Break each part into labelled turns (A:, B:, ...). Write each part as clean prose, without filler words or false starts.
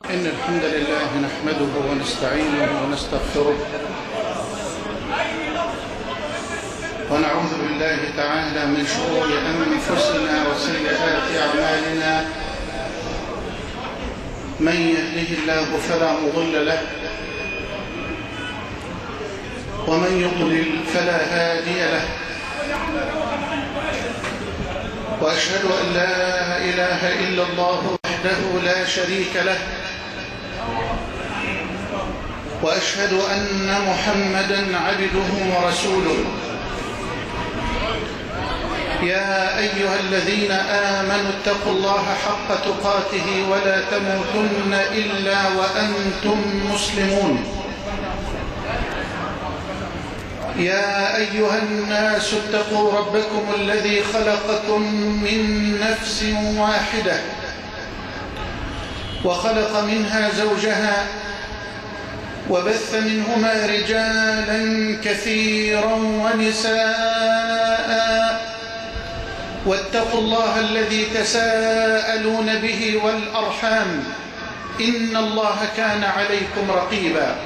A: إن الحمد لله نحمده ونستعينه ونستغفره ونعوذ بالله تعالى من شرور أنفسنا وسيئات أعمالنا. من يهده الله فلا مضل له ومن يضلل فلا هادي له، وأشهد أن لا إله إلا الله وحده لا شريك له، وأشهد أن محمدًا عبده ورسوله. يا أيها الذين آمنوا اتقوا الله حق تقاته ولا تموتن إلا وأنتم مسلمون. يا أيها الناس اتقوا ربكم الذي خلقكم من نفس واحدة وخلق منها زوجها وبث منهما رجالا كثيرا ونساء، واتقوا الله الذي تساءلون به والأرحام إن الله كان عليكم رقيبا.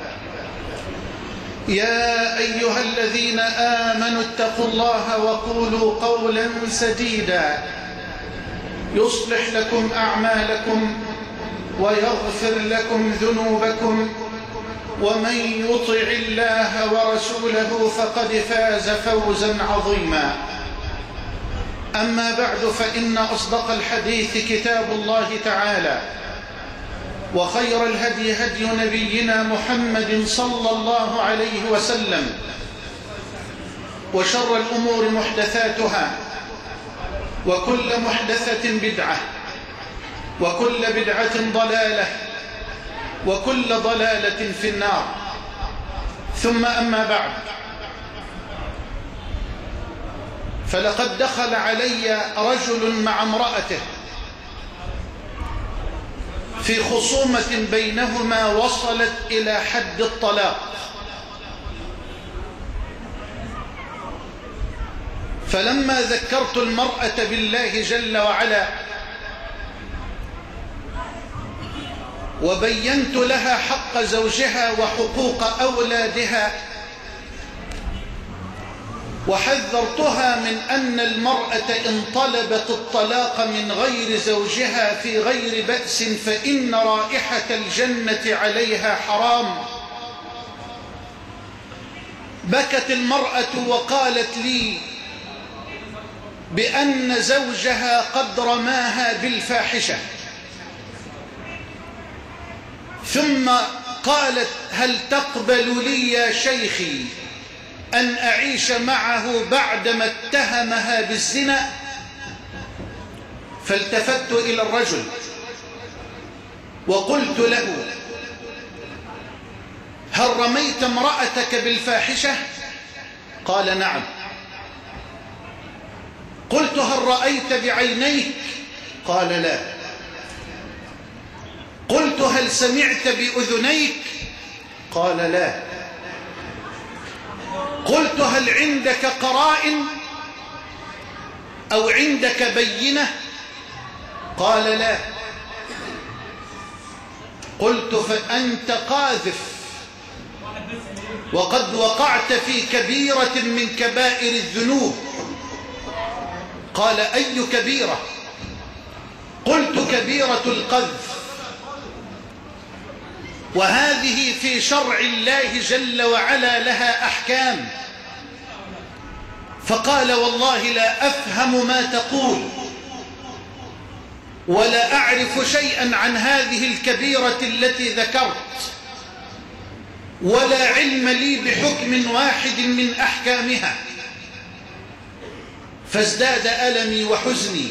A: يا أيها الذين آمنوا اتقوا الله وقولوا قولا سديدا يصلح لكم أعمالكم ويغفر لكم ذنوبكم، ومن يطع الله ورسوله فقد فاز فوزا عظيما. أما بعد، فإن أصدق الحديث كتاب الله تعالى، وخير الهدي هدي نبينا محمد صلى الله عليه وسلم، وشر الأمور محدثاتها، وكل محدثة بدعة، وكل بدعة ضلالة، وكل ضلالة في النار. ثم أما بعد، فلقد دخل علي رجل مع امرأته في خصومة بينهما وصلت إلى حد الطلاق، فلما ذكرت المرأة بالله جل وعلا وبينت لها حق زوجها وحقوق أولادها، وحذرتها من أن المرأة إن طلبت الطلاق من غير زوجها في غير بأس فإن رائحة الجنة عليها حرام، بكت المرأة وقالت لي بأن زوجها قد رماها بالفاحشة، ثم قالت: هل تقبل لي يا شيخي أن أعيش معه بعدما اتهمها بالزنا؟ فالتفت إلى الرجل وقلت له: هل رميت امرأتك بالفاحشة؟ قال: نعم. قلت: هل رأيت بعينيك؟ قال: لا. قلت: هل سمعت بأذنيك؟ قال: لا. قلت: هل عندك قرائن أو عندك بينة؟ قال: لا. قلت: فأنت قاذف، وقد وقعت في كبيرة من كبائر الذنوب. قال: أي كبيرة؟ قلت: كبيرة القذف، وهذه في شرع الله جل وعلا لها أحكام. فقال: والله لا أفهم ما تقول، ولا أعرف شيئا عن هذه الكبيرة التي ذكرت، ولا علم لي بحكم واحد من أحكامها. فازداد ألمي وحزني،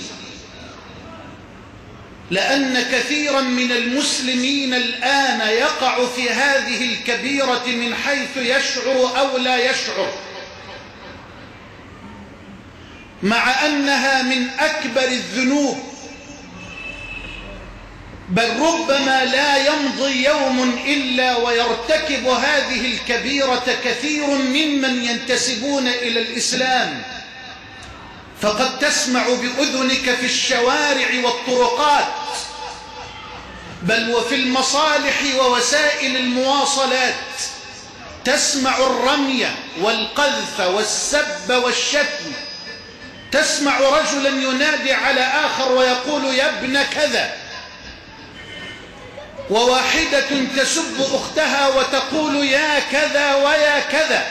A: لأن كثيرا من المسلمين الآن يقع في هذه الكبيرة من حيث يشعر أو لا يشعر، مع أنها من أكبر الذنوب، بل ربما لا يمضي يوم إلا ويرتكب هذه الكبيرة كثير ممن ينتسبون إلى الإسلام. فقد تسمع بأذنك في الشوارع والطرقات بل وفي المصالح ووسائل المواصلات تسمع الرمي والقذف والسب والشتم، تسمع رجلا ينادي على آخر ويقول يا ابن كذا، وواحدة تسب أختها وتقول يا كذا ويا كذا.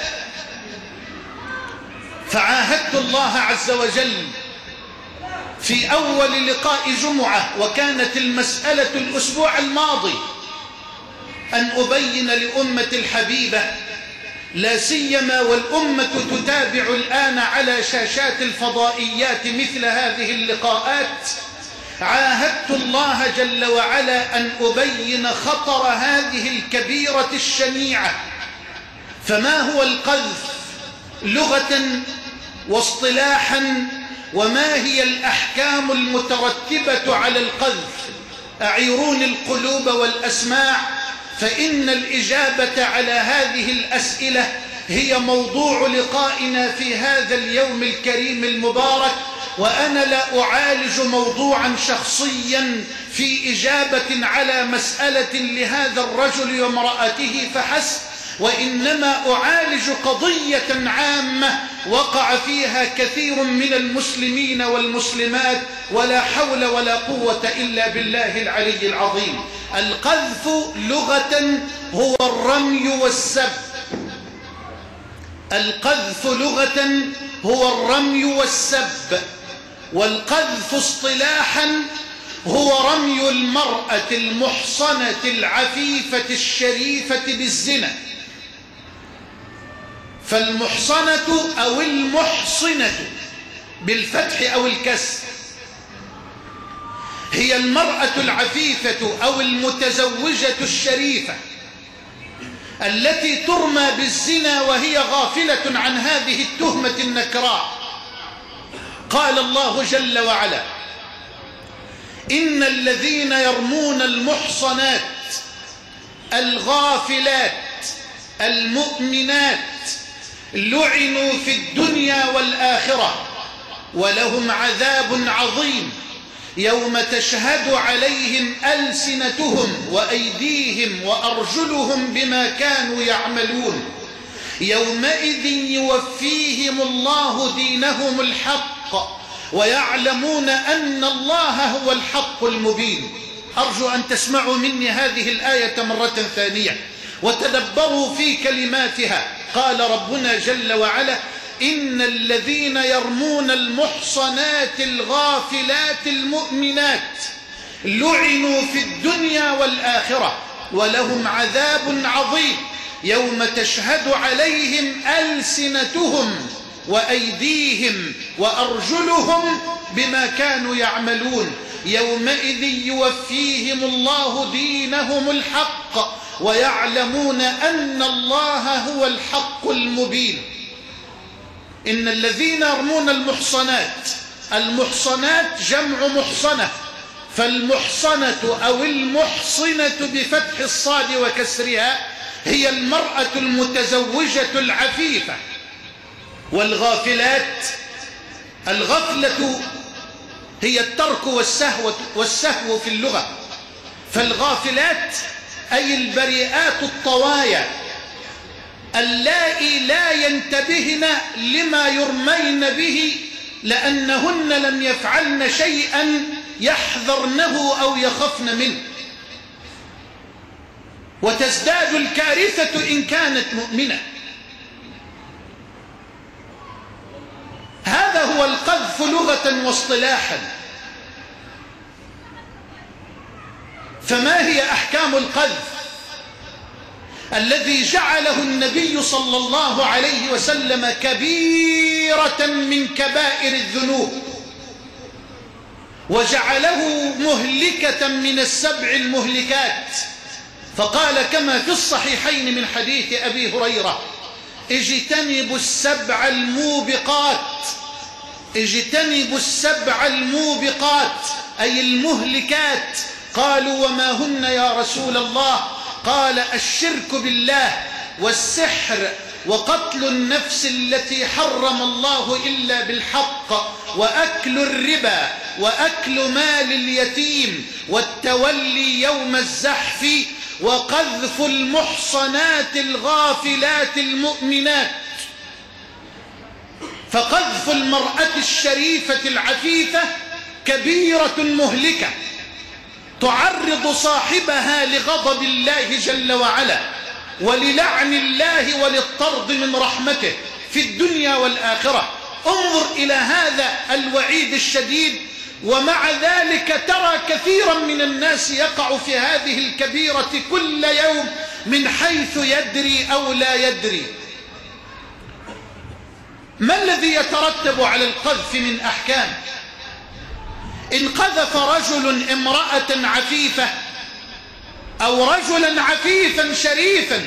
A: فعاهدت الله عز وجل في أول لقاء جمعة، وكانت المسألة الأسبوع الماضي، أن أبين لأمة الحبيبة، لا سيما والأمة تتابع الآن على شاشات الفضائيات مثل هذه اللقاءات، عاهدت الله جل وعلا أن أبين خطر هذه الكبيرة الشنيعة. فما هو القذف لغة واصطلاحا، وما هي الأحكام المترتبة على القذف؟ أعيروني القلوب والأسماع، فإن الإجابة على هذه الأسئلة هي موضوع لقائنا في هذا اليوم الكريم المبارك. وأنا لا أعالج موضوعا شخصيا في إجابة على مسألة لهذا الرجل وامرأته فحسب، وإنما أعالج قضية عامة وقع فيها كثير من المسلمين والمسلمات، ولا حول ولا قوة إلا بالله العلي العظيم. القذف لغة هو الرمي والسب. القذف لغة هو الرمي والسب، والقذف اصطلاحا هو رمي المرأة المحصنة العفيفة الشريفة بالزنا. فالمحصنة أو المحصنة بالفتح أو الكسر هي المرأة العفيفة أو المتزوجة الشريفة التي ترمى بالزنا وهي غافلة عن هذه التهمة النكراء. قال الله جل وعلا: إن الذين يرمون المحصنات الغافلات المؤمنات لعنوا في الدنيا والآخرة ولهم عذاب عظيم يوم تشهد عليهم ألسنتهم وأيديهم وأرجلهم بما كانوا يعملون يومئذ يوفيهم الله دينهم الحق ويعلمون أن الله هو الحق المبين. أرجو أن تسمعوا مني هذه الآية مرة ثانية وتدبروا في كلماتها. قال ربنا جل وعلا: إن الذين يرمون المحصنات الغافلات المؤمنات لعنوا في الدنيا والآخرة ولهم عذاب عظيم يوم تشهد عليهم ألسنتهم وأيديهم وأرجلهم بما كانوا يعملون يومئذ يوفيهم الله دينهم الحق ويعلمون أن الله هو الحق المبين. إن الذين يرمون المحصنات، المحصنات جمع محصنة، فالمحصنة أو المحصنة بفتح الصاد وكسرها هي المرأة المتزوجة العفيفة. والغافلات، الغفلة هي الترك والسهو في اللغة، فالغافلات أي البريئات الطوايا اللائي لا ينتبهن لما يرمين به لأنهن لم يفعلن شيئا يحذرنه أو يخفن منه، وتزداد الكارثة إن كانت مؤمنة. هذا هو القذف لغة واصطلاحا. فما هي أحكام القذف الذي جعله النبي صلى الله عليه وسلم كبيرة من كبائر الذنوب وجعله مهلكة من السبع المهلكات؟ فقال كما في الصحيحين من حديث أبي هريرة: اجتنبوا السبع الموبقات. اجتنبوا السبع الموبقات أي المهلكات. قالوا وما هن يا رسول الله؟ قال: الشرك بالله والسحر وقتل النفس التي حرم الله إلا بالحق وأكل الربا وأكل مال اليتيم والتولي يوم الزحف وقذف المحصنات الغافلات المؤمنات. فقذف المرأة الشريفة العفيفة كبيرة مهلكة تعرض صاحبها لغضب الله جل وعلا وللعن الله وللطرد من رحمته في الدنيا والآخرة. انظر إلى هذا الوعيد الشديد، ومع ذلك ترى كثيرا من الناس يقع في هذه الكبيرة كل يوم من حيث يدري أو لا يدري. ما الذي يترتب على القذف من أحكام؟ إن قذف رجل امرأة عفيفة أو رجلا عفيفا شريفا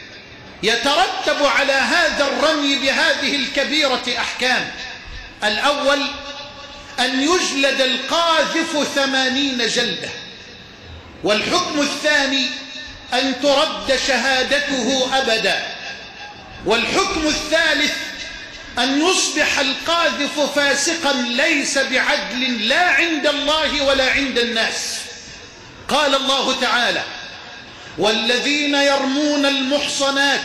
A: يترتب على هذا الرمي بهذه الكبيرة أحكام. الأول أن يجلد القاذف 80 جلدة، والحكم الثاني أن ترد شهادته أبدا، والحكم الثالث أن يصبح القاذف فاسقا ليس بعدل لا عند الله ولا عند الناس. قال الله تعالى: والذين يرمون المحصنات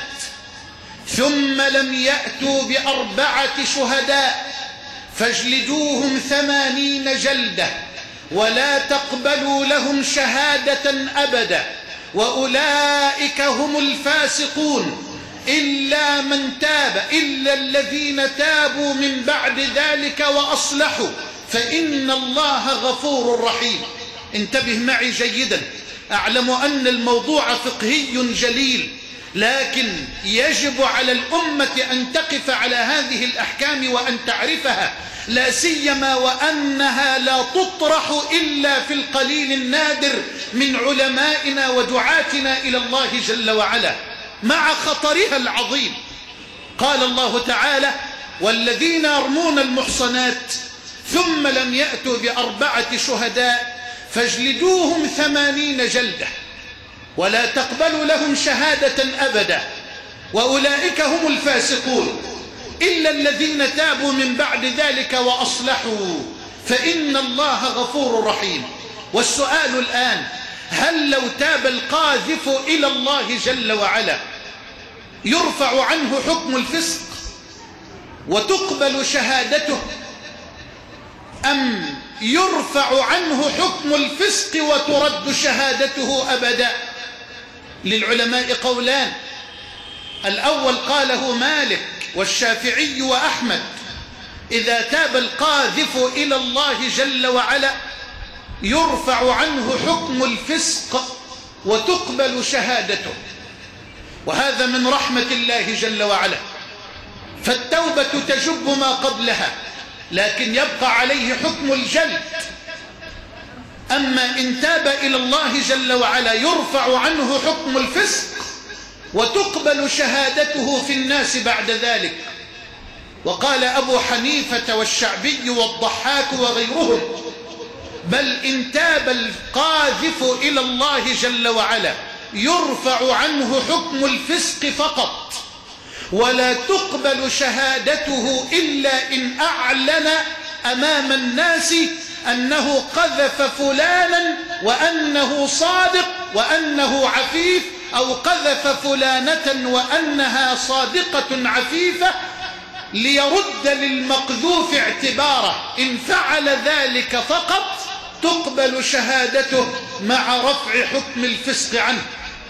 A: ثم لم يأتوا ب4 شهداء فاجلدوهم 80 جلدة ولا تقبلوا لهم شهادة أبدا وأولئك هم الفاسقون إلا من تاب إلا الذين تابوا من بعد ذلك وأصلحوا فإن الله غفور رحيم. انتبه معي جيدا، أعلم أن الموضوع فقهي جليل، لكن يجب على الأمة أن تقف على هذه الأحكام وأن تعرفها، لا سيما وأنها لا تطرح إلا في القليل النادر من علمائنا ودعاتنا إلى الله جل وعلا مع خطرها العظيم. قال الله تعالى: والذين يرمون المحصنات ثم لم يأتوا ب4 شهداء فاجلدوهم 80 جلدة ولا تقبلوا لهم شهادة أبدا وأولئك هم الفاسقون إلا الذين تابوا من بعد ذلك وأصلحوا فإن الله غفور رحيم. والسؤال الآن: هل لو تاب القاذف إلى الله جل وعلا يرفع عنه حكم الفسق وتقبل شهادته، أم يرفع عنه حكم الفسق وترد شهادته أبدا؟ للعلماء قولان. الأول قاله مالك والشافعي وأحمد: إذا تاب القاذف إلى الله جل وعلا يرفع عنه حكم الفسق وتقبل شهادته، وهذا من رحمة الله جل وعلا، فالتوبة تجب ما قبلها لكن يبقى عليه حكم الجلد. أما إن تاب إلى الله جل وعلا يرفع عنه حكم الفسق وتقبل شهادته في الناس بعد ذلك. وقال أبو حنيفة والشعبي والضحاك وغيرهم: بل إن تاب القاذف إلى الله جل وعلا يرفع عنه حكم الفسق فقط ولا تقبل شهادته إلا إن أعلن أمام الناس أنه قذف فلانا وأنه صادق وأنه عفيف، أو قذف فلانة وأنها صادقة عفيفة، ليرد للمقذوف اعتباره. إن فعل ذلك فقط تقبل شهادته مع رفع حكم الفسق عنه.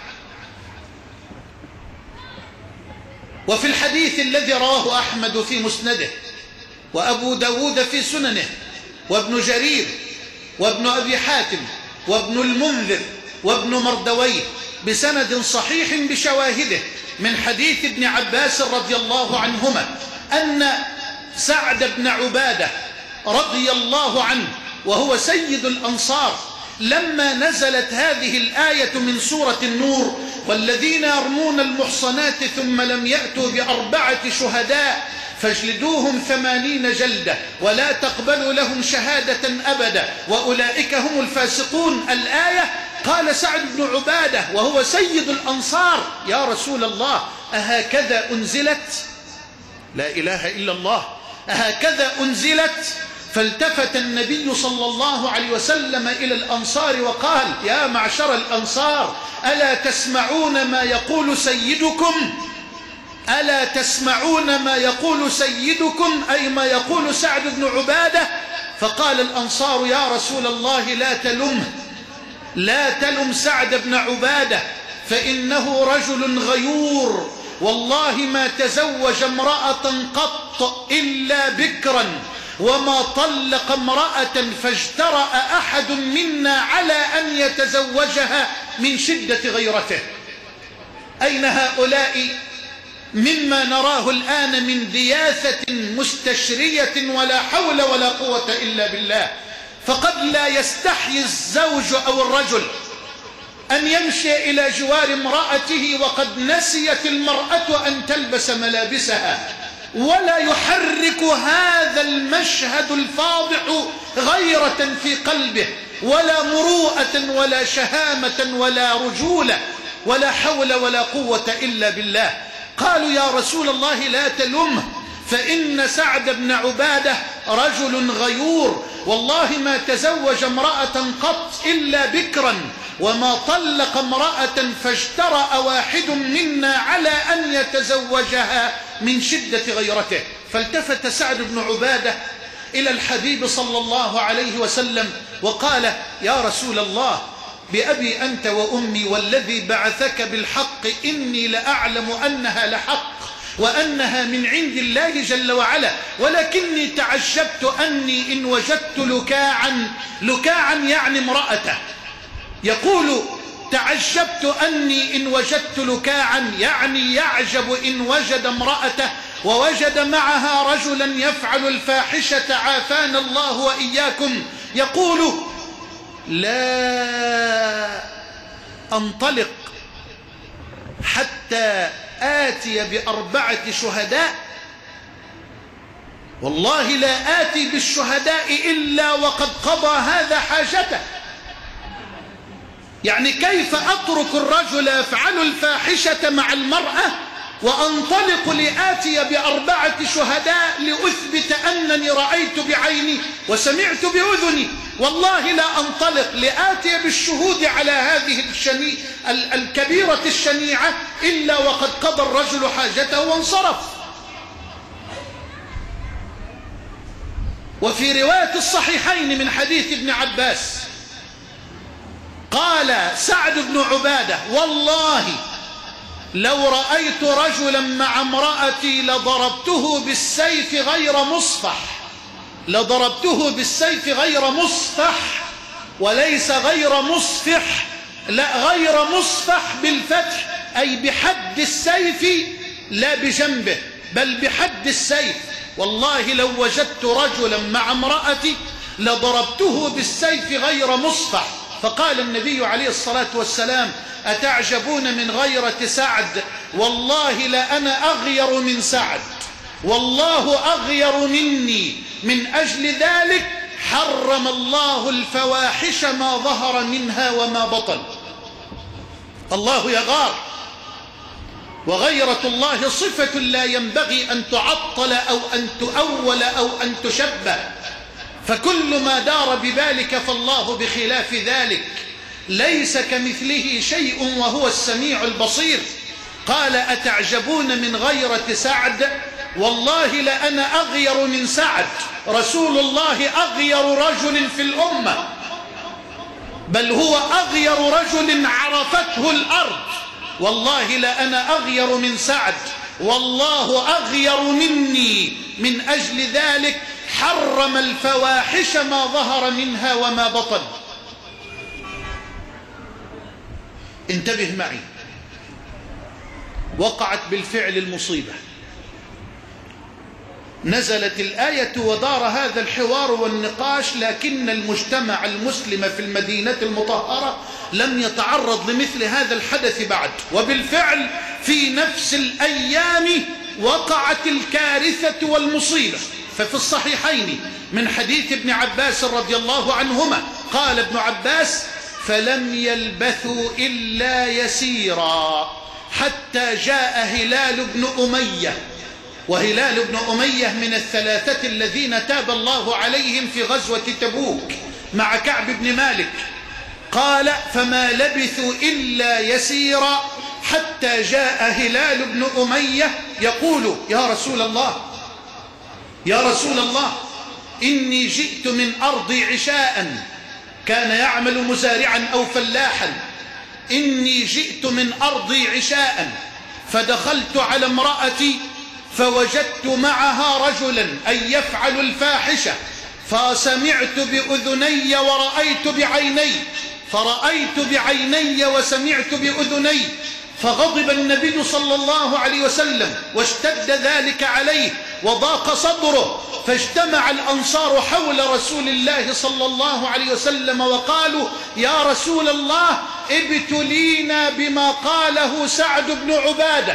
A: وفي الحديث الذي رواه أحمد في مسنده وأبو داود في سننه وابن جرير وابن أبي حاتم وابن المنذر وابن مردويه بسند صحيح بشواهده من حديث ابن عباس رضي الله عنهما أن سعد بن عبادة رضي الله عنه وهو سيد الأنصار لما نزلت هذه الآية من سورة النور: والذين يرمون المحصنات ثم لم يأتوا ب4 شهداء فاجلدوهم 80 جلدة ولا تقبلوا لهم شهادة أبدا وأولئك هم الفاسقون، الآية، قال سعد بن عبادة وهو سيد الأنصار: يا رسول الله، أهكذا أنزلت؟ لا إله إلا الله، أهكذا أنزلت؟ فالتفت النبي صلى الله عليه وسلم إلى الأنصار وقال: يا معشر الأنصار، ألا تسمعون ما يقول سيدكم؟ ألا تسمعون ما يقول سيدكم، أي ما يقول سعد بن عبادة؟ فقال الأنصار: يا رسول الله لا تلم سعد بن عبادة، فإنه رجل غيور، والله ما تزوج امرأة قط إلا بكرا، وما طلق امرأة فاجترأ أحد منا على أن يتزوجها من شدة غيرته. أين هؤلاء مما نراه الآن من دياثة مستشرية ولا حول ولا قوة إلا بالله؟ فقد لا يستحي الزوج أو الرجل أن يمشي إلى جوار امرأته وقد نسيت المرأة أن تلبس ملابسها، ولا يحرك هذا المشهد الفاضح غيرة في قلبه، ولا مروءة ولا شهامة ولا رجولة ولا حول ولا قوة إلا بالله. قالوا: يا رسول الله لا تلمه، فإن سعد بن عبادة رجل غيور، والله ما تزوج امرأة قط إلا بكرا، وما طلق امرأة فاجترأ واحد منا على أن يتزوجها من شدة غيرته. فالتفت سعد بن عبادة إلى الحبيب صلى الله عليه وسلم وقال: يا رسول الله، بأبي أنت وأمي والذي بعثك بالحق، إني لأعلم أنها لحق وأنها من عند الله جل وعلا، ولكني تعجبت أني إن وجدت لكاعا يعني امرأته، يقول: تعجبت أني إن وجدت لكاعا يعني يعجب إن وجد امرأته ووجد معها رجلا يفعل الفاحشة، عافانا الله وإياكم. يقول: لا أنطلق حتى آتي ب4 شهداء، والله لا آتي بالشهداء إلا وقد قضى هذا حاجته. يعني كيف أترك الرجل يفعل الفاحشة مع المرأة وأنطلق لآتي ب4 شهداء لأثبت أنني رأيت بعيني وسمعت بأذني؟ والله لا أنطلق لآتي بالشهود على هذه الكبيرة الشنيعة إلا وقد قضى الرجل حاجته وانصرف. وفي رواية الصحيحين من حديث ابن عباس قال سعد بن عبادة: والله لو رأيت رجلا مع امرأتي لضربته بالسيف غير مصفح، وليس غير مصفح، لا غير مصفح بالفتح، أي بحد السيف لا بجنبه بل بحد السيف. والله لو وجدت رجلا مع امرأتي لضربته بالسيف غير مصفح. فقال النبي عليه الصلاة والسلام: أتعجبون من غيرة سعد؟ والله لأنا أغير من سعد، والله أغير مني، من أجل ذلك حرم الله الفواحش ما ظهر منها وما بطن. الله يغار، وغيرة الله صفة لا ينبغي أن تعطل أو أن تؤول أو أن تشبه، فكل ما دار ببالك فالله بخلاف ذلك، ليس كمثله شيء وهو السميع البصير. قال: أتعجبون من غيرة سعد؟ والله لأنا أغير من سعد، رسول الله أغير رجل في الأمة، بل هو أغير رجل عرفته الأرض. والله لأنا أغير من سعد، والله أغير مني، من أجل ذلك حرم الفواحش ما ظهر منها وما بطن. انتبه معي، وقعت بالفعل المصيبة، نزلت الآية ودار هذا الحوار والنقاش، لكن المجتمع المسلم في المدينة المطهرة لم يتعرض لمثل هذا الحدث بعد. وبالفعل في نفس الأيام وقعت الكارثة والمصيبة. ففي الصحيحين من حديث ابن عباس رضي الله عنهما قال ابن عباس: فلم يلبثوا إلا يسيرا حتى جاء هلال بن أمية وهلال بن أمية من الثلاثة الذين تاب الله عليهم في غزوة تبوك مع كعب بن مالك. قال فما لبثوا إلا يسيرا حتى جاء هلال بن أمية يقول يا رسول الله يا رسول الله إني جئت من أرضي عشاء، كان يعمل مزارعا أو فلاحا. إني جئت من أرضي عشاء فدخلت على امرأتي فوجدت معها رجلا أي يفعل الفاحشة، فسمعت بأذني ورأيت بعيني، فرأيت بعيني وسمعت بأذني، فغضب النبي صلى الله عليه وسلم واشتد ذلك عليه وضاق صدره، فاجتمع الأنصار حول رسول الله صلى الله عليه وسلم وقالوا يا رسول الله ابتلينا بما قاله سعد بن عبادة،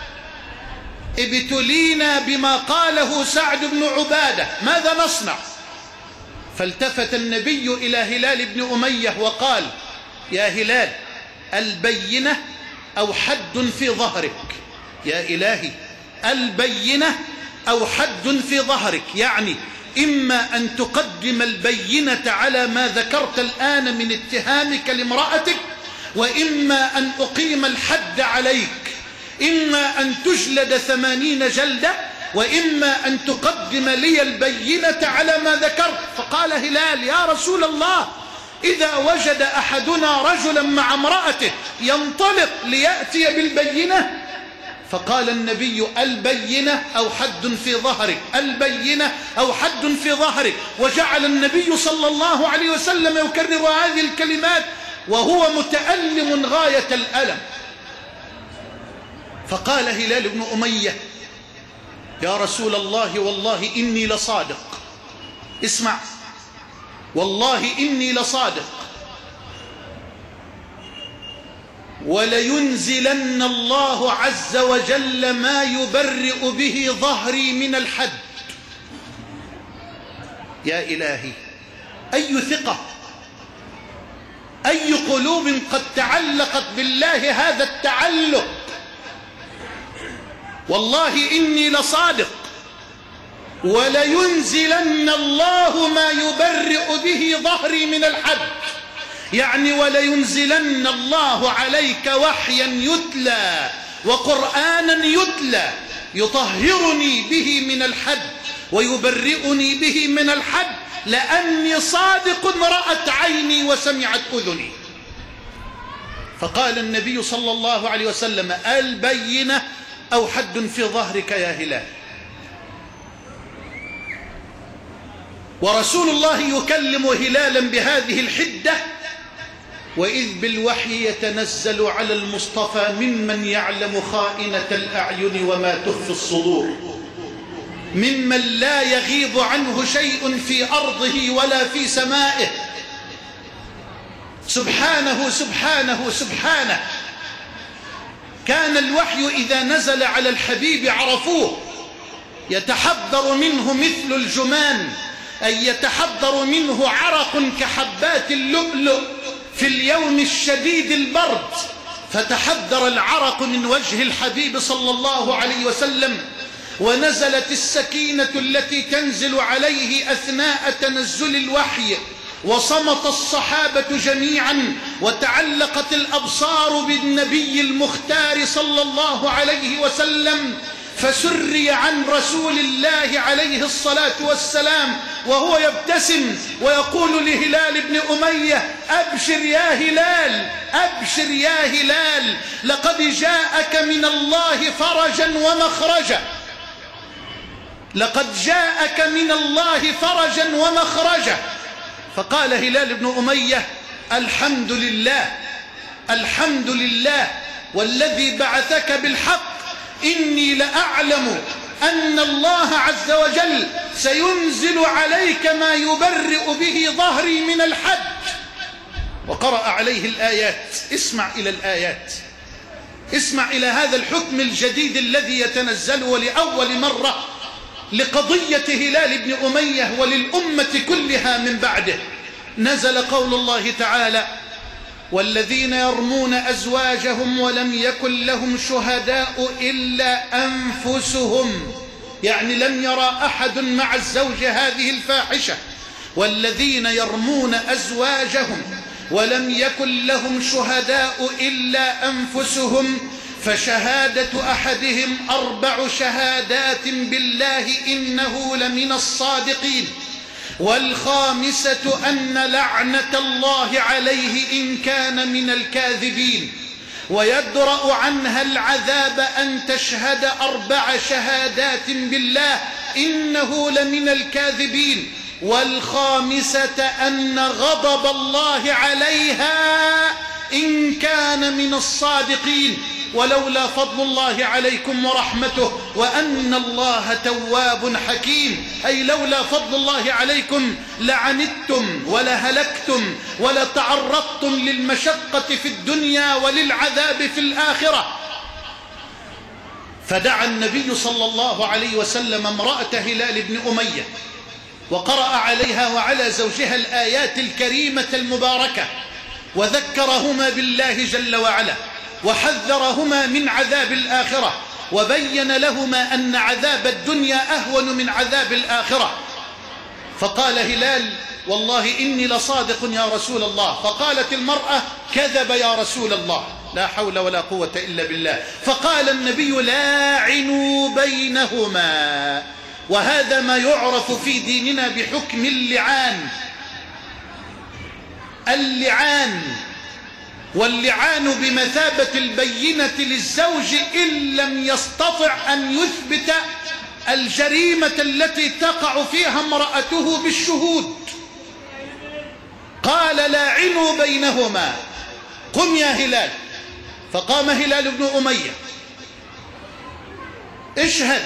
A: ابتلينا بما قاله سعد بن عبادة، ماذا نصنع؟ فالتفت النبي إلى هلال بن أمية وقال يا هلال البينة أو حد في ظهرك، يا إلهي البينة أو حد في ظهرك، يعني إما أن تقدم البينة على ما ذكرت الآن من اتهامك لامرأتك، وإما أن أقيم الحد عليك، إما أن تجلد 80 جلدة، وإما أن تقدم لي البينة على ما ذكرت. فقال هلال يا رسول الله إذا وجد أحدنا رجلا مع امرأته ينطلق ليأتي بالبينة؟ فقال النبي البينة أو حد في ظهرك، البينة أو حد في ظهرك. وجعل النبي صلى الله عليه وسلم يكرر هذه الكلمات وهو متألم غاية الألم. فقال هلال بن أمية يا رسول الله والله إني لصادق، اسمع، والله إني لصادق، ولينزلن الله عز وجل ما يبرئ به ظهري من الحد. يا إلهي أي ثقة، أي قلوب قد تعلقت بالله هذا التعلق. والله إني لصادق ولينزلن الله ما يبرئ به ظهري من الحد، يعني ولينزلن الله عليك وحيا يتلى وقرآنا يتلى يطهرني به من الحد ويبرئني به من الحد، لأني صادق رأت عيني وسمعت أذني. فقال النبي صلى الله عليه وسلم البينة أو حد في ظهرك يا هلال. ورسول الله يكلم هلالا بهذه الحدة وإذ بالوحي يتنزل على المصطفى ممن يعلم خائنة الأعين وما تخفي الصدور، ممن لا يغيب عنه شيء في أرضه ولا في سمائه. سبحانه سبحانه سبحانه. كان الوحي إذا نزل على الحبيب عرفوه، يتحضر منه مثل الجمان، أي يتحضر منه عرق كحبات اللؤلؤ في اليوم الشديد البرد. فتحضر العرق من وجه الحبيب صلى الله عليه وسلم، ونزلت السكينة التي تنزل عليه أثناء تنزل الوحي، وصمت الصحابة جميعا، وتعلقت الأبصار بالنبي المختار صلى الله عليه وسلم، فسري عن رسول الله عليه الصلاة والسلام وهو يبتسم ويقول لهلال بن أمية أبشر يا هلال، أبشر يا هلال، لقد جاءك من الله فرجا ومخرجا، لقد جاءك من الله فرجا ومخرجا. فقال هلال بن أمية الحمد لله، الحمد لله والذي بعثك بالحق، إني لأعلم أن الله عز وجل سينزل عليك ما يبرئ به ظهري من الحج. وقرأ عليه الآيات. اسمع إلى الآيات، اسمع إلى هذا الحكم الجديد الذي يتنزل لأول مرة لقضية هلال بن أمية وللأمة كلها من بعده. نزل قول الله تعالى والذين يرمون أزواجهم ولم يكن لهم شهداء إلا أنفسهم يعني لم يرى أحد مع الزوج هذه الفاحشة. والذين يرمون أزواجهم ولم يكن لهم شهداء إلا أنفسهم فشهادة أحدهم 4 شهادات بالله إنه لمن الصادقين. والخامسة أن لعنة الله عليه إن كان من الكاذبين. ويدرأ عنها العذاب أن تشهد 4 شهادات بالله إنه لمن الكاذبين. والخامسة أن غضب الله عليها إن كان من الصادقين. ولولا فضل الله عليكم ورحمته وأن الله تواب حكيم، أي لولا فضل الله عليكم لعنتم ولهلكتم ولتعرضتم للمشقة في الدنيا وللعذاب في الآخرة. فدعا النبي صلى الله عليه وسلم امرأة هلال بن أمية وقرأ عليها وعلى زوجها الآيات الكريمة المباركة، وذكرهما بالله جل وعلا، وحذرهما من عذاب الآخرة، وبين لهما أن عذاب الدنيا أهون من عذاب الآخرة. فقال هلال: والله إني لصادق يا رسول الله. فقالت المرأة: كذب يا رسول الله. لا حول ولا قوة إلا بالله. فقال النبي: لاعنوا بينهما. وهذا ما يعرف في ديننا بحكم اللعان. اللعان، واللعان بمثابة البينة للزوج إن لم يستطع أن يثبت الجريمة التي تقع فيها امرأته بالشهود. قال: لاعنوا بينهما. قم يا هلال. فقام هلال بن أمية: اشهد.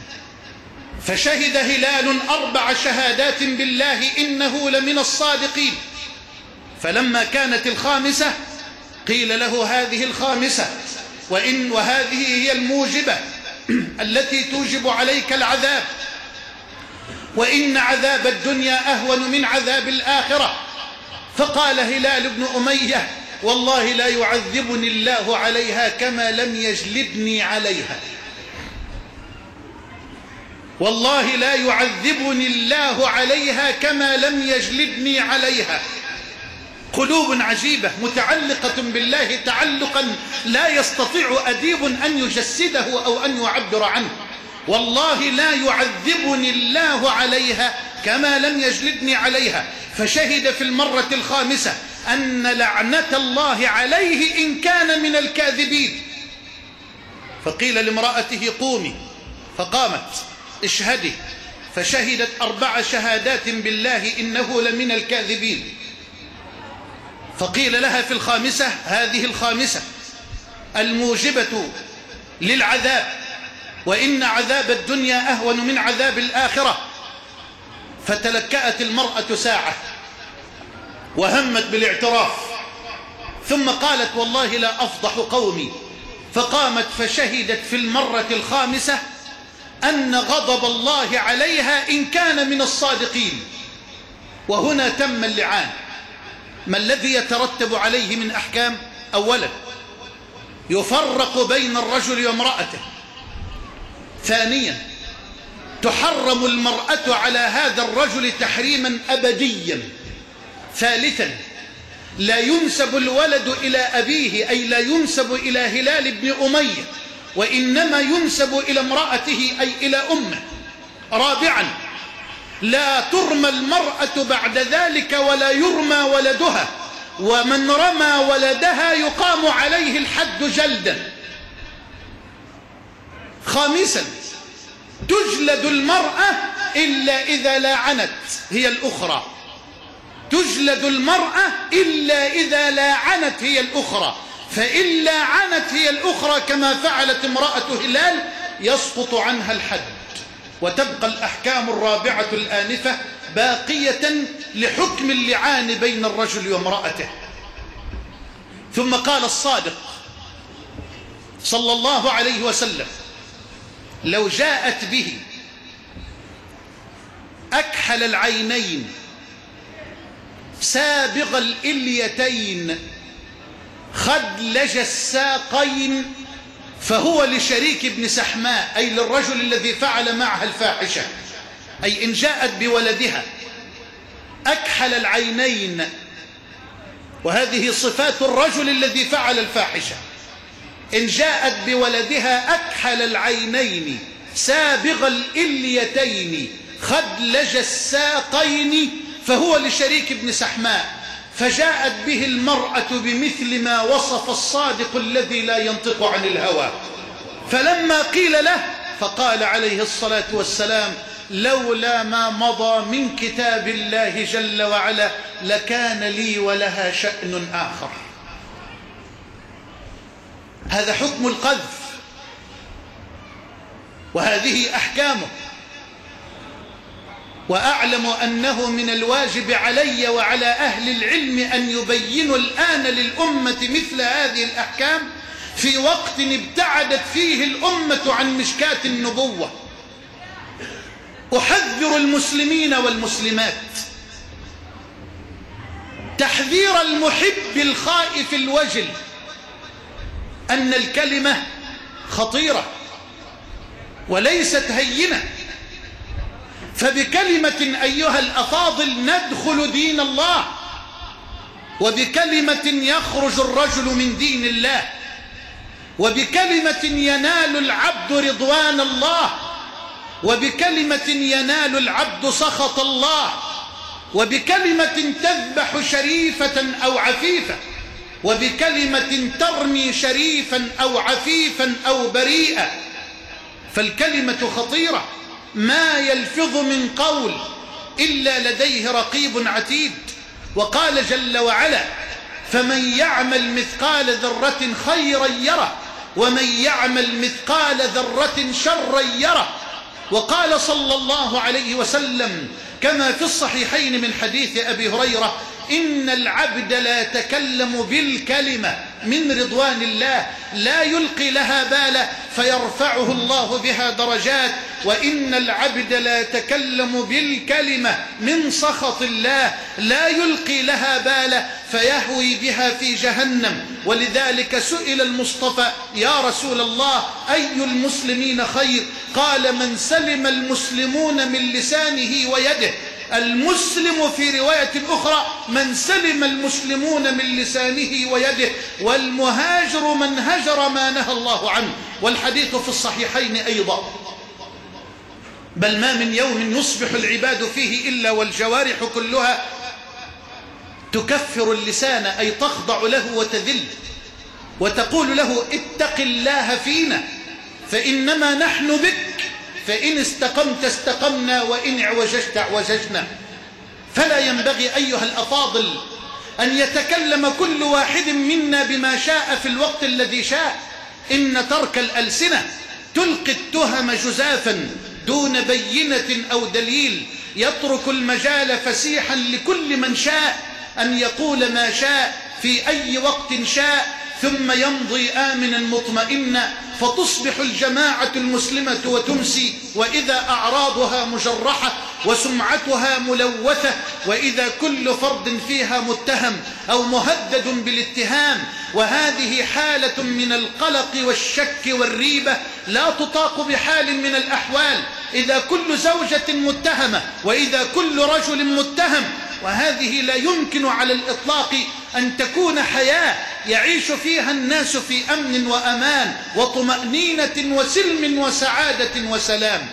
A: فشهد هلال 4 شهادات بالله إنه لمن الصادقين. فلما كانت الخامسة قيل له: هذه الخامسة، وهذه هي الموجبة التي توجب عليك العذاب، وإن عذاب الدنيا أهون من عذاب الآخرة. فقال هلال بن أمية: والله لا يعذبني الله عليها كما لم يجلدني عليها. والله لا يعذبني الله عليها كما لم يجلدني عليها. قلوب عجيبة متعلقة بالله تعلقا لا يستطيع أديب أن يجسده أو أن يعبر عنه. والله لا يعذبني الله عليها كما لم يجلدني عليها. فشهد في المرة الخامسة أن لعنة الله عليه إن كان من الكاذبين. فقيل لامرأته: قومي. فقامت: اشهدي. فشهدت 4 شهادات بالله إنه لمن الكاذبين. فقيل لها في الخامسة: هذه الخامسة الموجبة للعذاب، وإن عذاب الدنيا أهون من عذاب الآخرة. فتلكأت المرأة ساعة وهمت بالاعتراف، ثم قالت: والله لا أفضح قومي. فقامت فشهدت في المرة الخامسة أن غضب الله عليها إن كان من الصادقين. وهنا تم اللعان. ما الذي يترتب عليه من أحكام؟ أولا، يفرق بين الرجل وامرأته. ثانيا، تحرم المرأة على هذا الرجل تحريما أبديا. ثالثا، لا ينسب الولد إلى أبيه، أي لا ينسب إلى هلال بن أمية، وإنما ينسب إلى امرأته أي إلى أمه. رابعا، لا ترمى المرأة بعد ذلك ولا يرمى ولدها، ومن رمى ولدها يقام عليه الحد جلدا. خامسا، تجلد المرأة إلا إذا لاعنت هي الأخرى. تجلد المرأة إلا إذا لاعنت هي الأخرى، فإن لاعنت هي الأخرى كما فعلت امرأة هلال يسقط عنها الحد، وتبقى الأحكام الرابعة الآنفة باقية لحكم اللعان بين الرجل وامرأته. ثم قال الصادق صلى الله عليه وسلم: لو جاءت به أكحل العينين سابغ الإليتين خدلج الساقين فهو لشريك ابن سحماء، أي للرجل الذي فعل معها الفاحشة، أي إن جاءت بولدها أكحل العينين، وهذه صفات الرجل الذي فعل الفاحشة، إن جاءت بولدها أكحل العينين سابغ الإليتين خدلج الساقين، فهو لشريك ابن سحماء. فجاءت به المرأة بمثل ما وصف الصادق الذي لا ينطق عن الهوى. فلما قيل له فقال عليه الصلاة والسلام: لولا ما مضى من كتاب الله جل وعلا لكان لي ولها شأن آخر. هذا حكم القذف وهذه أحكامه. وأعلم أنه من الواجب علي وعلى أهل العلم أن يبينوا الآن للأمة مثل هذه الأحكام في وقت ابتعدت فيه الأمة عن مشكاة النبوة. أحذر المسلمين والمسلمات تحذير المحب الخائف الوجل أن الكلمة خطيرة وليست هينة، فبكلمة أيها الأفاضل ندخل دين الله، وبكلمة يخرج الرجل من دين الله، وبكلمة ينال العبد رضوان الله، وبكلمة ينال العبد سخط الله، وبكلمة تذبح شريفة أو عفيفة، وبكلمة ترمي شريفا أو عفيفا أو بريئا. فالكلمة خطيرة، ما يلفظ من قول إلا لديه رقيب عتيد. وقال جل وعلا: فمن يعمل مثقال ذرة خيرا يره ومن يعمل مثقال ذرة شرا يره. وقال صلى الله عليه وسلم كما في الصحيحين من حديث أبي هريرة: إن العبد لا يتكلم بالكلمة من رضوان الله لا يلقي لها بالا فيرفعه الله بها درجات، وإن العبد لا يتكلم بالكلمة من سخط الله لا يلقي لها بالا فيهوي بها في جهنم. ولذلك سئل المصطفى: يا رسول الله أي المسلمين خير؟ قال: من سلم المسلمون من لسانه ويده. المسلم في رواية أخرى: من سلم المسلمون من لسانه ويده. والمهاجر من هجر ما نهى الله عنه. والحديث في الصحيحين أيضا: بل ما من يوم يصبح العباد فيه إلا والجوارح كلها تكفر اللسان، أي تخضع له وتذل وتقول له: اتق الله فينا فإنما نحن بك، فإن استقمت استقمنا وإن اعوججت اعوججنا. فلا ينبغي أيها الأفاضل أن يتكلم كل واحد منا بما شاء في الوقت الذي شاء. إن ترك الألسنة تلقي التهم جزافا دون بينة أو دليل، يترك المجال فسيحا لكل من شاء أن يقول ما شاء في أي وقت شاء، ثم يمضي آمنا مطمئنا، فتصبح الجماعة المسلمة وتمسي وإذا أعراضها مجرحة وسمعتها ملوثة، وإذا كل فرد فيها متهم أو مهدد بالاتهام. وهذه حالة من القلق والشك والريبة لا تطاق بحال من الأحوال. إذا كل زوجة متهمة وإذا كل رجل متهم، وهذه لا يمكن على الإطلاق أن تكون حياة يعيش فيها الناس في أمن وأمان وطمأنينة وسلم وسعادة وسلام.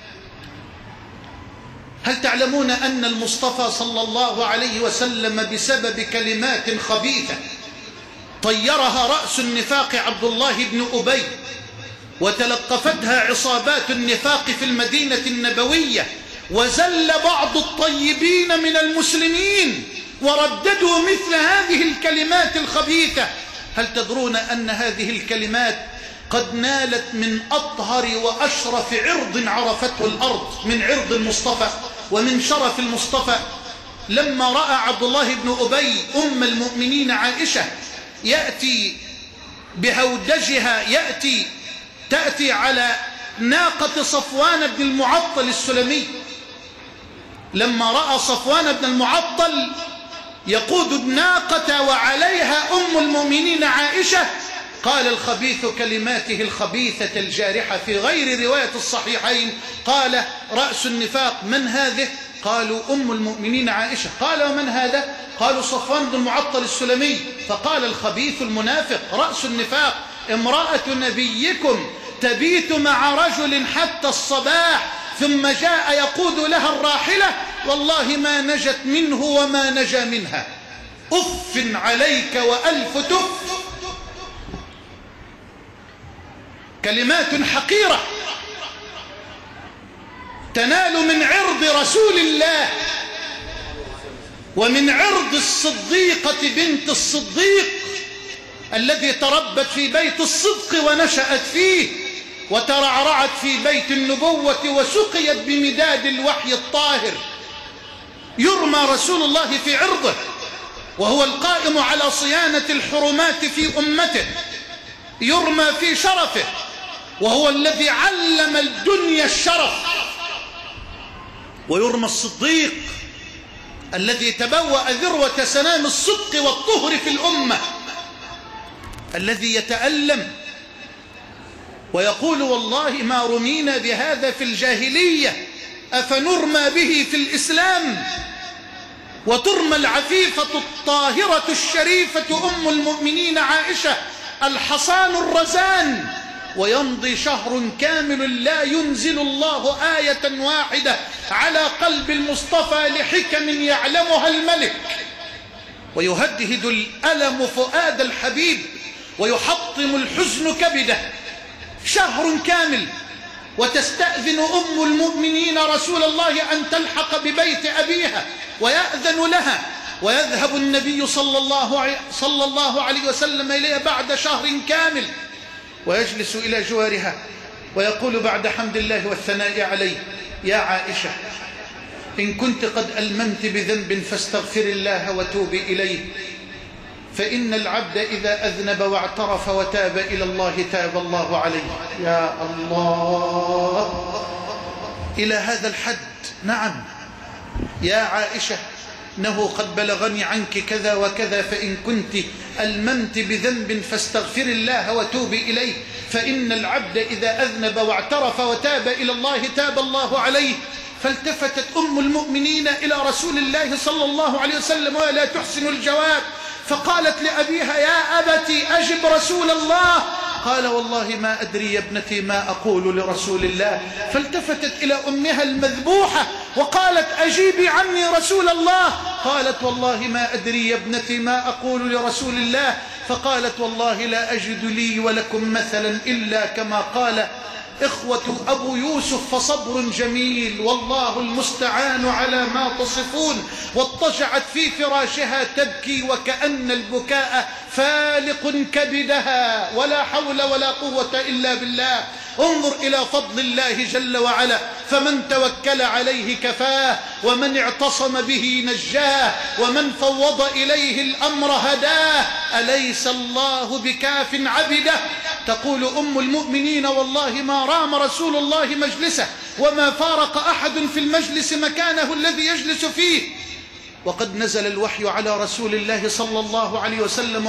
A: هل تعلمون أن المصطفى صلى الله عليه وسلم بسبب كلمات خبيثة طيرها رأس النفاق عبد الله بن أبي، وتلقفتها عصابات النفاق في المدينة النبوية، وزل بعض الطيبين من المسلمين ورددوا مثل هذه الكلمات الخبيثة؟ هل تدرون أن هذه الكلمات قد نالت من أطهر وأشرف عرض عرفته الأرض، من عرض المصطفى ومن شرف المصطفى؟ لما رأى عبد الله بن أبي أم المؤمنين عائشة يأتي بهودجها، تأتي على ناقة صفوان بن المعطل السلمي، لما رأى صفوان بن المعطل يقود الناقة وعليها أم المؤمنين عائشة، قال الخبيث كلماته الخبيثة الجارحة في غير رواية الصحيحين، قال رأس النفاق من هذه؟ قالوا أم المؤمنين عائشة. قال ومن هذا؟ قالوا صفوان بن المعطل السلمي. فقال الخبيث المنافق رأس النفاق امرأة نبيكم تبيت مع رجل حتى الصباح ثم جاء يقود لها الراحلة والله ما نجت منه وما نجا منها. أف عليك وألف تف. كلمات حقيرة تنال من عرض رسول الله ومن عرض الصديقة بنت الصديق الذي تربت في بيت الصدق ونشأت فيه وترعرعت في بيت النبوة وسقيت بمداد الوحي الطاهر. يرمى رسول الله في عرضه وهو القائم على صيانة الحرمات في أمته، يرمى في شرفه وهو الذي علم الدنيا الشرف، ويرمى الصديق الذي تبوأ ذروة سنام الصدق والطهر في الأمة، الذي يتألم ويقول والله ما رمينا بهذا في الجاهلية أفنرمى به في الإسلام. وترمى العفيفة الطاهرة الشريفة أم المؤمنين عائشة الحصان الرزان، ويمضي شهر كامل لا ينزل الله آية واحدة على قلب المصطفى لحكم يعلمها الملك، ويهدهد الألم فؤاد الحبيب ويحطم الحزن كبده. شهر كامل وتستأذن أم المؤمنين رسول الله أن تلحق ببيت أبيها ويأذن لها، ويذهب النبي صلى الله عليه وسلم إليها بعد شهر كامل ويجلس إلى جوارها ويقول بعد حمد الله والثناء عليه: يا عائشة إن كنت قد ألممت بذنب فاستغفر الله وتوبي إليه، فإن العبد إذا أذنب واعترف وتاب إلى الله تاب الله عليه. يا الله، إلى هذا الحد. نعم يا عائشة إنه قد بلغني عنك كذا وكذا، فإن كنت ألممت بذنب فاستغفر الله وتوبي إليه، فإن العبد إذا أذنب واعترف وتاب إلى الله تاب الله عليه. فالتفتت أم المؤمنين إلى رسول الله صلى الله عليه وسلم وهي لا تحسن الجواب، فقالت لأبيها: يا أبتي أجب رسول الله. قال: والله ما أدري يا ابنتي ما أقول لرسول الله. فالتفتت إلى أمها المذبوحة وقالت: أجيبي عني رسول الله. قالت: والله ما أدري يا ابنتي ما أقول لرسول الله. فقالت: والله لا أجد لي ولكم مثلا إلا كما قال إخوة أبو يوسف فصبر جميل والله المستعان على ما تصفون. واضطجعت في فراشها تبكي وكأن البكاء فالق كبدها، ولا حول ولا قوة إلا بالله. انظر إلى فضل الله جل وعلا، فمن توكل عليه كفاه، ومن اعتصم به نجاه، ومن فوض إليه الأمر هداه. أليس الله بكاف عبده؟ تقول أم المؤمنين: والله ما رام رسول الله مجلسه وما فارق أحد في المجلس مكانه الذي يجلس فيه. وقد نزل الوحي على رسول الله صلى الله عليه وسلم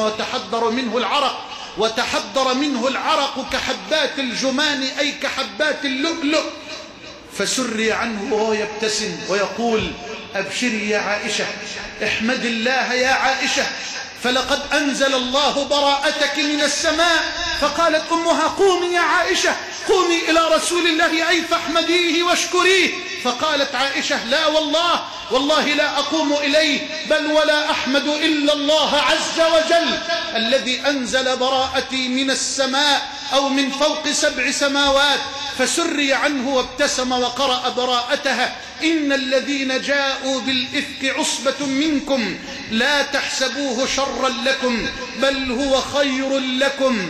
A: وتحدر منه العرق كحبات الجمان أي كحبات اللؤلؤ. فسري عنه وهو يبتسم ويقول: أبشري يا عائشة، احمد الله يا عائشة، فلقد أنزل الله براءتك من السماء. فقالت أمها: قومي يا عائشة، قومي إلى رسول الله أي فاحمديه واشكريه. فقالت عائشة: لا والله لا أقوم إليه، بل ولا أحمد إلا الله عز وجل الذي أنزل براءتي من السماء أو من فوق 7 سماوات. فسري عنه وابتسم وقرأ براءتها: إن الذين جاءوا بالإفك عصبة منكم لا تحسبوه شرا لكم بل هو خير لكم.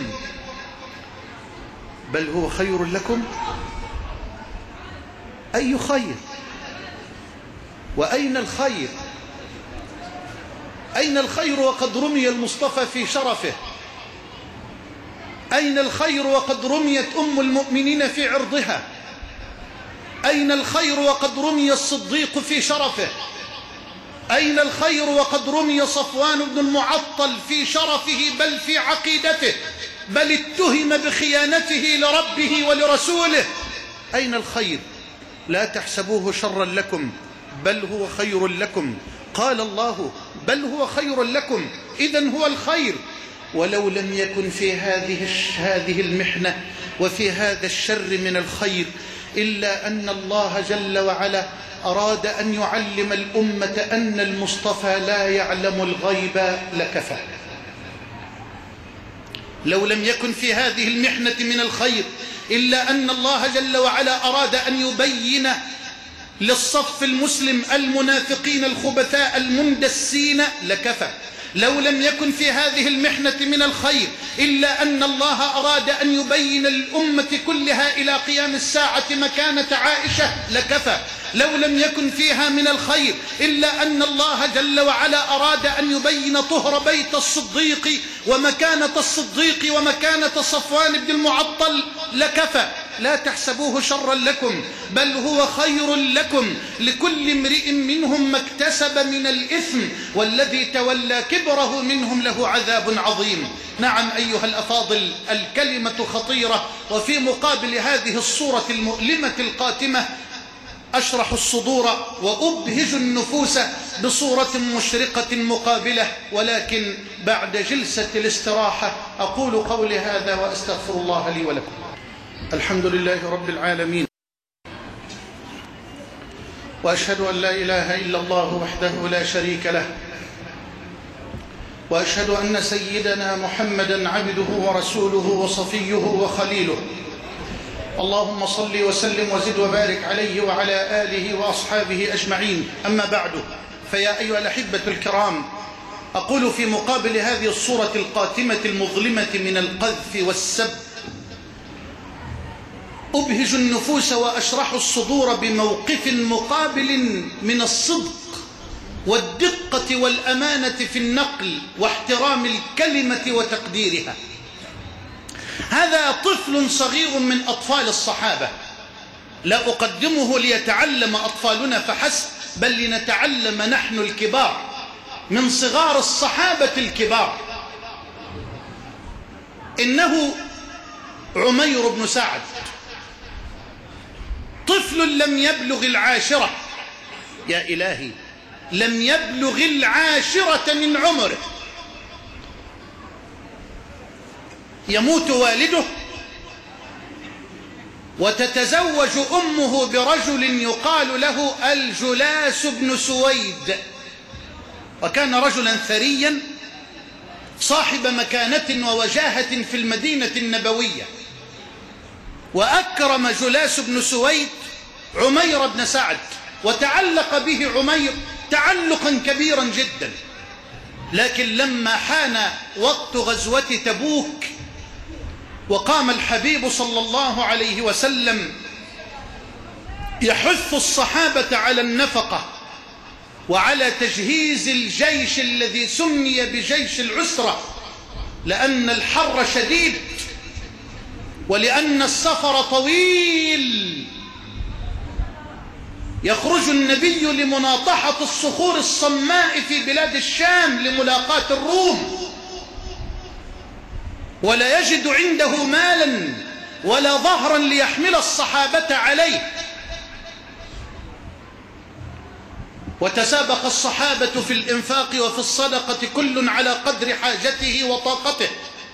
A: بل هو خير لكم؟ أي خير؟ وأين الخير؟ أين الخير وقد رمي المصطفى في شرفه؟ أين الخير وقد رميت أم المؤمنين في عرضها؟ أين الخير وقد رمي الصديق في شرفه؟ أين الخير وقد رمي صفوان بن المعطل في شرفه بل في عقيدته؟ بل اتهم بخيانته لربه ولرسوله. أين الخير؟ لا تحسبوه شرا لكم بل هو خير لكم. قال الله بل هو خير لكم، إذن هو الخير. ولو لم يكن في هذه المحنة وفي هذا الشر من الخير إلا أن الله جل وعلا أراد أن يعلم الأمة أن المصطفى لا يعلم الغيب لكفى. لو لم يكن في هذه المحنة من الخير إلا أن الله جل وعلا أراد أن يبين للصف المسلم المنافقين الخبثاء المندسين لكفى. لو لم يكن في هذه المحنة من الخير إلا أن الله أراد أن يبين للأمة كلها إلى قيام الساعة مكانة عائشة لكفى. لو لم يكن فيها من الخير إلا أن الله جل وعلا أراد أن يبين طهر بيت الصديق ومكانة الصديق ومكانة صفوان بن المعطل لكفى. لا تحسبوه شرا لكم بل هو خير لكم، لكل امرئ منهم ما اكتسب من الإثم والذي تولى كبره منهم له عذاب عظيم. نعم أيها الأفاضل، الكلمة خطيرة، وفي مقابل هذه الصورة المؤلمة القاتمة أشرح الصدور وأبهج النفوس بصورة مشرقة مقابلة، ولكن بعد جلسة الاستراحة أقول قولي هذا وأستغفر الله لي ولكم. الحمد لله رب العالمين، وأشهد أن لا إله إلا الله وحده لا شريك له، وأشهد أن سيدنا محمدا عبده ورسوله وصفيه وخليله. اللهم صل وسلم وزد وبارك عليه وعلى آله وأصحابه أجمعين. أما بعد، فيا أيها الأحبة الكرام، أقول في مقابل هذه الصورة القاتمة المظلمة من القذف والسب أبهج النفوس وأشرح الصدور بموقف مقابل من الصدق والدقة والأمانة في النقل واحترام الكلمة وتقديرها. هذا طفل صغير من أطفال الصحابة، لا أقدمه ليتعلم أطفالنا فحسب، بل لنتعلم نحن الكبار من صغار الصحابة الكبار. إنه عمير بن سعد، طفل لم يبلغ العاشرة. يا إلهي، لم يبلغ العاشرة من عمره. يموت والده وتتزوج أمه برجل يقال له الجلاس بن سويد، وكان رجلا ثريا صاحب مكانة ووجاهة في المدينة النبوية. وأكرم جلاس بن سويد عمير بن سعد، وتعلق به عمير تعلقا كبيرا جدا. لكن لما حان وقت غزوة تبوك وقام الحبيب صلى الله عليه وسلم يحث الصحابة على النفقة وعلى تجهيز الجيش الذي سمي بجيش العسرة، لأن الحر شديد ولأن السفر طويل، يخرج النبي لمناطحة الصخور الصماء في بلاد الشام لملاقاة الروم، ولا يجد عنده مالا ولا ظهرا ليحمل الصحابة عليه. وتسابق الصحابة في الإنفاق وفي الصدقة كل على قدر حاجته وطاقته.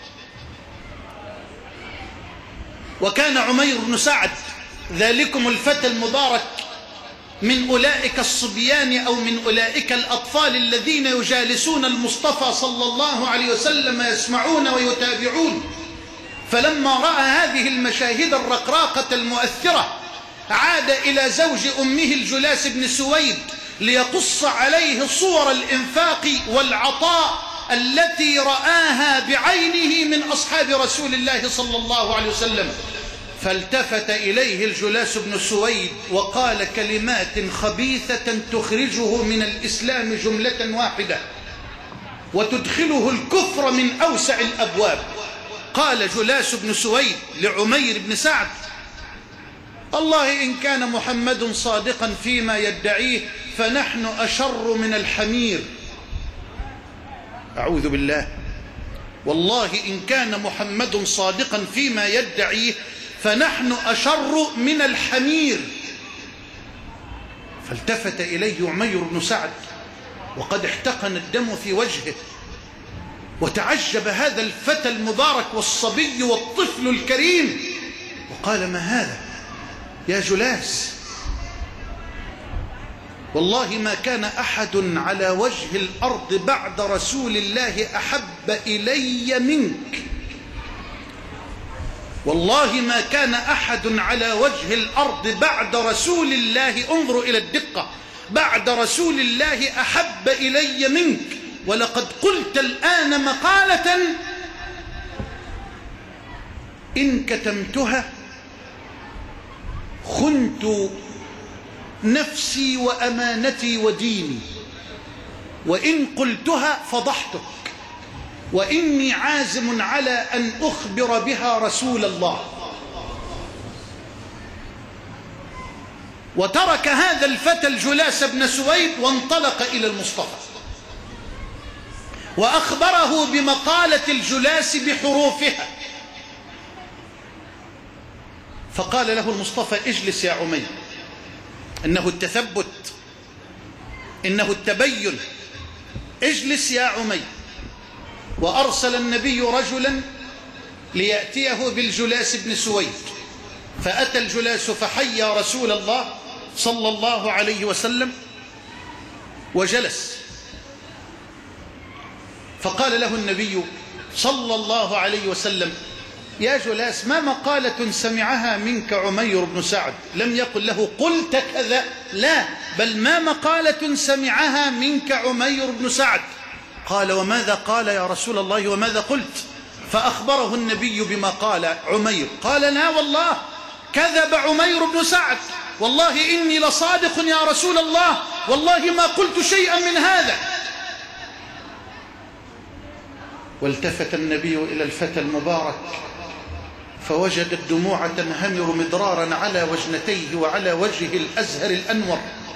A: وكان عمير بن سعد ذلكم الفتى المبارك من أولئك الصبيان أو من أولئك الأطفال الذين يجالسون المصطفى صلى الله عليه وسلم يسمعون ويتابعون. فلما رأى هذه المشاهد الرقراقة المؤثرة عاد إلى زوج أمه الجلاس بن سويد ليقص عليه صور الإنفاق والعطاء التي رآها بعينه من أصحاب رسول الله صلى الله عليه وسلم. فالتفت إليه الجلاس بن سويد وقال كلمات خبيثة تخرجه من الإسلام جملة واحدة وتدخله الكفر من أوسع الأبواب. قال جلاس بن سويد لعمير بن سعد: الله إن كان محمد صادقا فيما يدعيه فنحن أشر من الحمير. أعوذ بالله. والله إن كان محمد صادقا فيما يدعيه فنحن أشر من الحمير. فالتفت إليه عمير بن سعد وقد احتقن الدم في وجهه، وتعجب هذا الفتى المبارك والصبي والطفل الكريم، وقال: ما هذا يا جلاس؟ والله ما كان أحد على وجه الأرض بعد رسول الله أحب إلي منك. والله ما كان أحد على وجه الأرض بعد رسول الله، انظروا إلى الدقة، بعد رسول الله أحب إلي منك، ولقد قلت الآن مقالة إن كتمتها خنت نفسي وأمانتي وديني، وإن قلتها فضحتك، وإني عازم على أن أخبر بها رسول الله. وترك هذا الفتى الجلاس بن سويد وانطلق إلى المصطفى وأخبره بمقالة الجلاس بحروفها. فقال له المصطفى: اجلس يا عمير، إنه التثبت، إنه التبين، اجلس يا عمير. وأرسل النبي رجلا ليأتيه بالجلاس بن سويد، فأتى الجلاس فحيا رسول الله صلى الله عليه وسلم وجلس. فقال له النبي صلى الله عليه وسلم: يا جلاس، ما مقالة سمعها منك عمير بن سعد؟ لم يقل له قلت كذا، لا، بل ما مقالة سمعها منك عمير بن سعد؟ قال: وماذا قال يا رسول الله وماذا قلت؟ فأخبره النبي بما قال عمير. قال: لا والله، كذب عمير بن سعد، والله إني لصادق يا رسول الله، والله ما قلت شيئا من هذا. والتفت النبي إلى الفتى المبارك فوجد الدموع تنهمر مدرارا على وجنتيه وعلى وجهه الأزهر الأنور،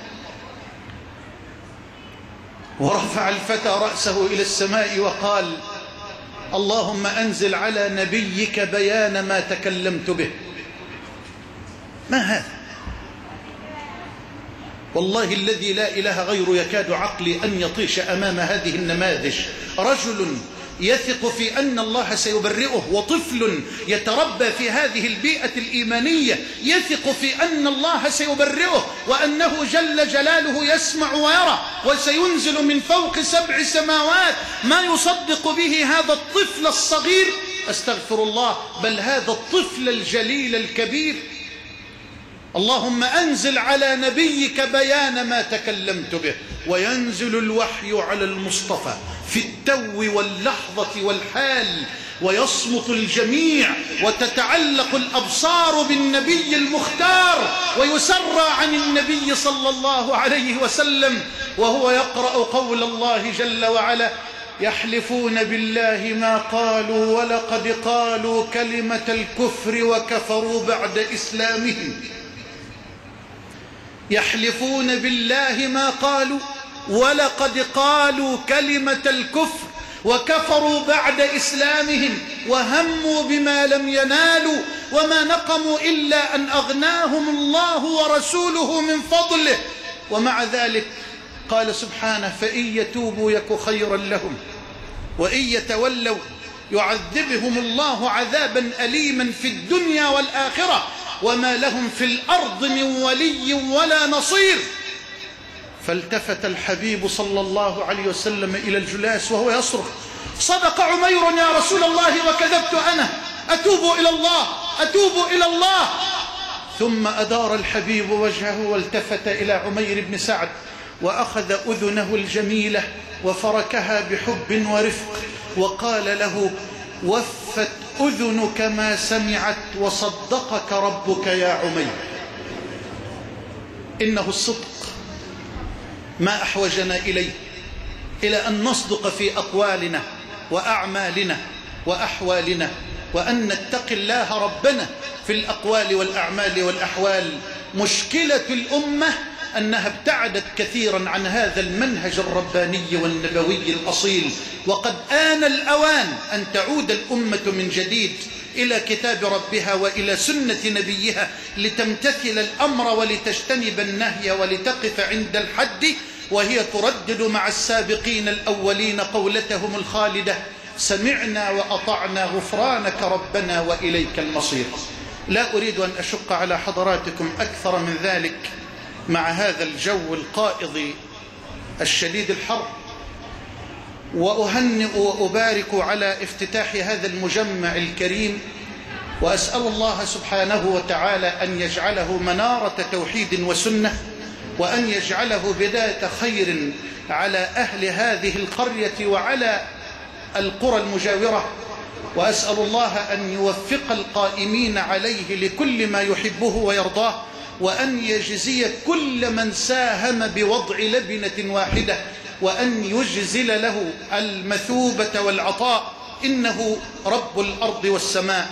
A: ورفع الفتى رأسه إلى السماء وقال: اللهم أنزل على نبيك بيان ما تكلمت به. ما هذا؟ والله الذي لا إله غيره يكاد عقلي أن يطيش أمام هذه النماذج. رجل يثق في أن الله سيبرئه، وطفل يتربى في هذه البيئة الإيمانية يثق في أن الله سيبرئه، وأنه جل جلاله يسمع ويرى، وسينزل من فوق 7 سماوات ما يصدق به هذا الطفل الصغير. أستغفر الله، بل هذا الطفل الجليل الكبير. اللهم أنزل على نبيك بيان ما تكلمت به. وينزل الوحي على المصطفى في التو واللحظة والحال، ويصمت الجميع، وتتعلق الأبصار بالنبي المختار، ويسرى عن النبي صلى الله عليه وسلم وهو يقرأ قول الله جل وعلا: يحلفون بالله ما قالوا ولقد قالوا كلمة الكفر وكفروا بعد إسلامهم. يحلفون بالله ما قالوا ولقد قالوا كلمة الكفر وكفروا بعد إسلامهم، وهموا بما لم ينالوا، وما نقموا إلا أن أغناهم الله ورسوله من فضله. ومع ذلك قال سبحانه: فإن يتوبوا يك خيرا لهم، وإن يتولوا يعذبهم الله عذابا أليما في الدنيا والآخرة، وما لهم في الأرض من ولي ولا نصير. فالتفت الحبيب صلى الله عليه وسلم إلى الجلاس وهو يصرخ: صدق عمير يا رسول الله وكذبت أنا، أتوب إلى الله، أتوب إلى الله. ثم أدار الحبيب وجهه والتفت إلى عمير بن سعد وأخذ أذنه الجميلة وفركها بحب ورفق وقال له: وفت أذنك ما سمعت وصدقك ربك يا عمير. إنه الصدق ما أحوجنا إليه، إلى أن نصدق في أقوالنا وأعمالنا وأحوالنا، وأن نتقي الله ربنا في الأقوال والأعمال والأحوال. مشكلة الأمة أنها ابتعدت كثيرا عن هذا المنهج الرباني والنبوي الأصيل. وقد آن الأوان أن تعود الأمة من جديد إلى كتاب ربها وإلى سنة نبيها لتمتثل الأمر ولتجتنب النهي ولتقف عند الحد، وهي تردد مع السابقين الأولين قولتهم الخالدة: سمعنا وأطعنا غفرانك ربنا وإليك المصير. لا أريد أن أشق على حضراتكم أكثر من ذلك مع هذا الجو القائض الشديد الحر، وأهنئ وأبارك على افتتاح هذا المجمع الكريم، وأسأل الله سبحانه وتعالى أن يجعله منارة توحيد وسنة، وأن يجعله بداية خير على أهل هذه القرية وعلى القرى المجاورة، وأسأل الله أن يوفق القائمين عليه لكل ما يحبه ويرضاه، وأن يجزي كل من ساهم بوضع لبنة واحدة، وأن يجزل له المثوبة والعطاء، إنه رب الأرض والسماء.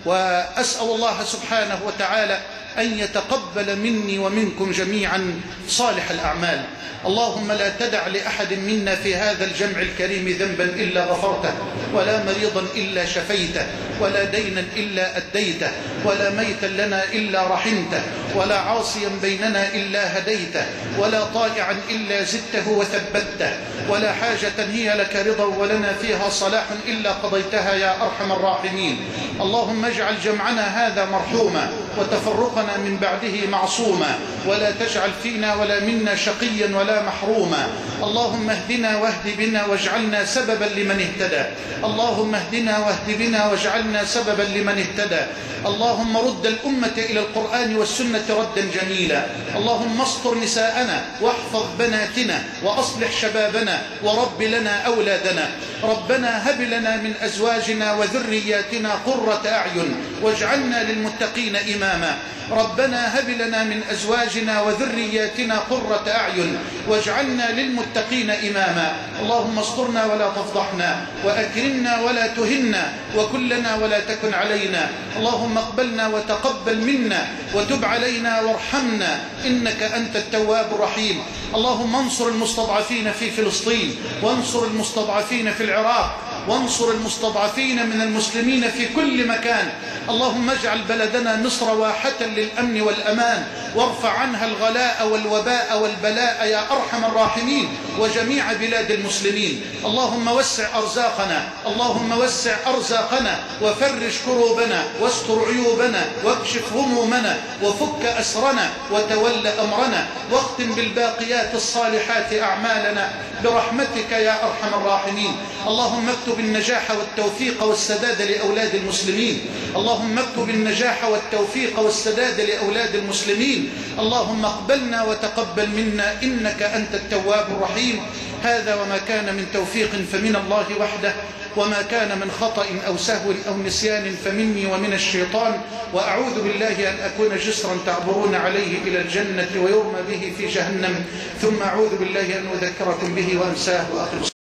A: وأسأل الله سبحانه وتعالى أن يتقبل مني ومنكم جميعا صالح الأعمال. اللهم لا تدع لأحد منا في هذا الجمع الكريم ذنبا إلا غفرته، ولا مريضا إلا شفيته، ولا دينا إلا أديته، ولا ميتا لنا إلا رحمته، ولا عاصيا بيننا إلا هديته، ولا طائعا إلا زدته وثبته، ولا حاجة هي لك رضا ولنا فيها صلاح إلا قضيتها يا أرحم الراحمين. اللهم اجعل جمعنا هذا مرحوما، وتفرقنا من بعده معصوما، ولا تجعل فينا ولا منا شقيا ولا محروما. اللهم اهدنا واهد بنا واجعلنا سببا لمن اهتدى. اللهم اهدنا واهد بنا واجعلنا سببا لمن اهتدى. اللهم رد الأمة إلى القرآن والسنة ردا جميلا. اللهم استر نساءنا واحفظ بناتنا وأصلح شبابنا ورب لنا أولادنا. ربنا هب لنا من أزواجنا وذرياتنا قرة أعين واجعلنا للمتقين إماما. ربنا هب لنا من أزواجنا وذرياتنا قرة أعين واجعلنا للمتقين إماما. اللهم استرنا ولا تفضحنا، وأكرمنا ولا تهنا، وكلنا ولا تكن علينا. اللهم اقبلنا وتقبل منا، وتب علينا وارحمنا، إنك أنت التواب الرحيم. اللهم انصر المستضعفين في فلسطين، وانصر المستضعفين في العراق، وانصر المستضعفين من المسلمين في كل مكان. اللهم اجعل بلدنا مصر واحة للأمن والأمان، وارفع عنها الغلاء والوباء والبلاء يا أرحم الراحمين، وجميع بلاد المسلمين. اللهم وسع أرزاقنا، اللهم وسع أرزاقنا، وفرج كروبنا، واستر عيوبنا، واكشف همومنا، وفك أسرنا، وتول أمرنا، واختم بالباقيات الصالحات أعمالنا برحمتك يا أرحم الراحمين. اللهم اكتب النجاح والتوفيق والسداد لأولاد المسلمين. اللهم اكتب النجاح والتوفيق والسداد لأولاد المسلمين. اللهم اقبلنا وتقبل منا، إنك أنت التواب الرحيم. هذا وما كان من توفيق فمن الله وحده، وما كان من خطأ أو سهو أو نسيان فمني ومن الشيطان. وأعوذ بالله أن أكون جسرا تعبرون عليه إلى الجنة ويرمى به في جهنم، ثم أعوذ بالله أن أذكركم به وأنساه وأقل